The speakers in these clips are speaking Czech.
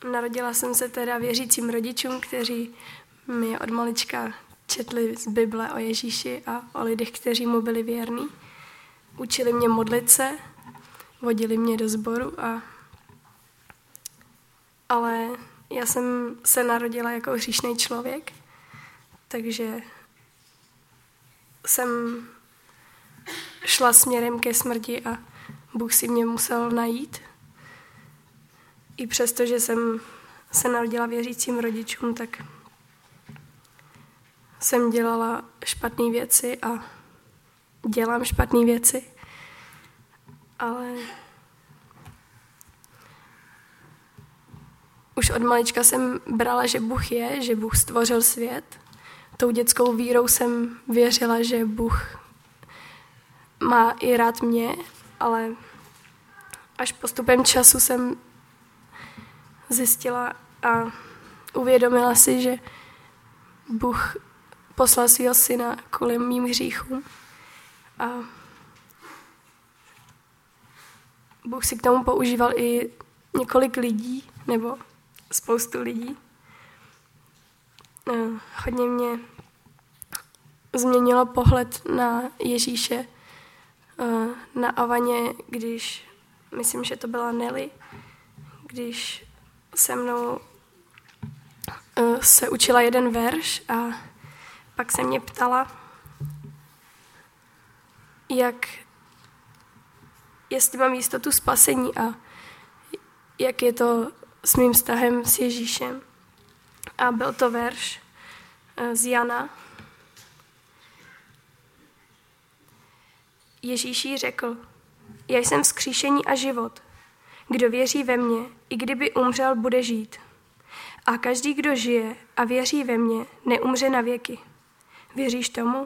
Narodila jsem se teda věřícím rodičům, kteří mi od malička četli z Bible o Ježíši a o lidech, kteří mu byli věrní. Učili mě modlit se, vodili mě do sboru, ale já jsem se narodila jako hříšný člověk, takže jsem šla směrem ke smrti a Bůh si mě musel najít. I přesto, že jsem se narodila věřícím rodičům, tak jsem dělala špatné věci a dělám špatné věci, ale už od malička jsem brala, že Bůh je, že Bůh stvořil svět. Tou dětskou vírou jsem věřila, že Bůh má i rád mě, ale až postupem času jsem zjistila a uvědomila si, že Bůh poslal svého syna kvůli mým hříchům. A Bůh si k tomu používal i několik lidí, nebo spoustu lidí. Hodně mě změnilo pohled na Ježíše na Avaně, když, myslím, že to byla Nelly, když se mnou se učila jeden verš a pak se mě ptala, jestli mám jistotu spasení a jak je to s mým vztahem s Ježíšem. A byl to verš z Jana. Ježíš jí řekl, já jsem vzkříšení a život. Kdo věří ve mě, i kdyby umřel, bude žít. A každý, kdo žije a věří ve mě, neumře na věky. Věříš tomu?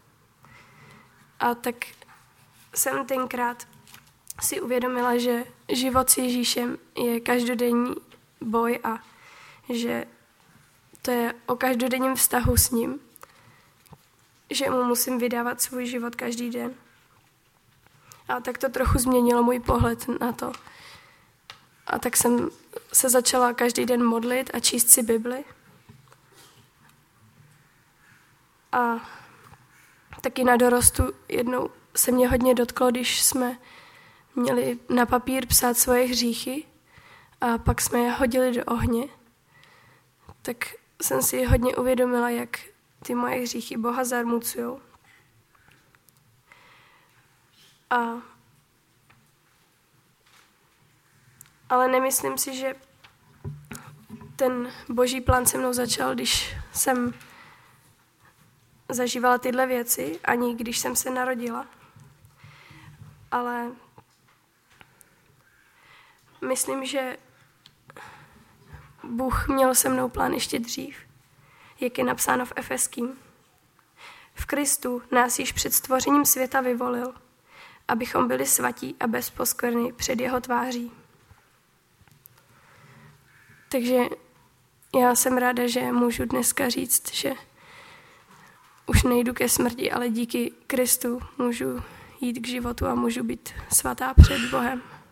A tak jsem tenkrát si uvědomila, že život s Ježíšem je každodenní boj a že to je o každodenním vztahu s ním, že mu musím vydávat svůj život každý den. A tak to trochu změnilo můj pohled na to. A tak jsem se začala každý den modlit a číst si Bibli. A taky na dorostu jednou se mě hodně dotklo, když jsme měli na papír psát svoje hříchy a pak jsme je hodili do ohně. Tak jsem si hodně uvědomila, jak ty moje hříchy Boha zarmucujou. Ale nemyslím si, že ten boží plán se mnou začal, když jsem zažívala tyhle věci, ani když jsem se narodila. Ale myslím, že Bůh měl se mnou plán ještě dřív, jak je napsáno v Efeským. V Kristu nás již před stvořením světa vyvolil, abychom byli svatí a bez poskvrny před jeho tváří. Takže já jsem ráda, že můžu dneska říct, že už nejdu ke smrti, ale díky Kristu můžu jít k životu a můžu být svatá před Bohem.